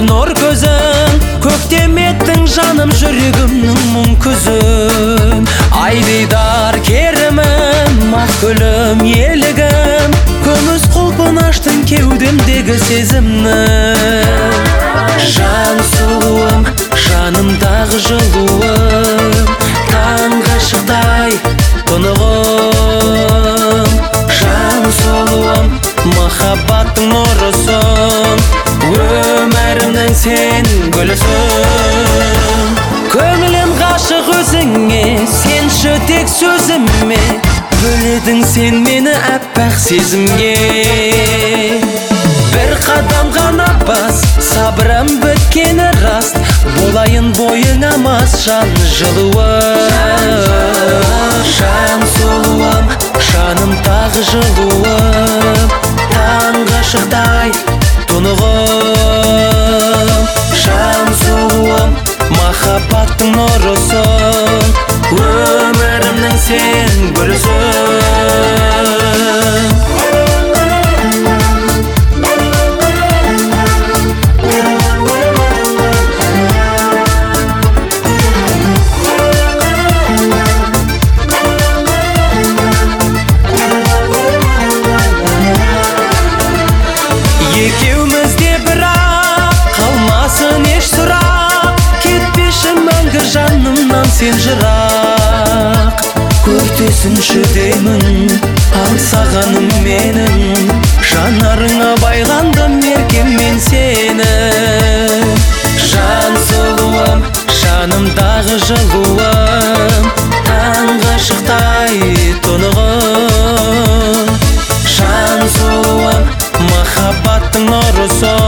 нұр көзің, көктем еттің жаным жүрегімнің мұң күзін. Ай дидар керімім, ақ гүлім елігім, күміс құлпын аштың кеудемдегі сезімні. Жан сұлуым, жанымдағы жылуым, таңға шықтай тұнығым. Жан сұлуым, махаббаттың нұрысың, өмірімнің сен гүлісің. Көңілім ғашық өзіңе, сенші тек сөзіме, бөледің сен мені әппақ сезімге. Бір қадам ғана бас, сабырым біткені раст, болайын бойыңа мас жан жылуы. Жан сұлуым, жаным тағы жылуым, таңға шықтай тұнығым. Жан сұлуым, махаббаттың нұрысың, өмірімнің сен гүлісің. Екеумізде бірақ қалмасын еш сұрақ, кетпеші мәңгі жанымнан сен жырақ. Көртесінші деймін аңсағаным менің, жанарыңа байландым еркем мен сені. Жан сұлуым, жанымдағы жылуым, таңға шықтай тұнығым. Жан сұлуым, махаббаттың нұрысың,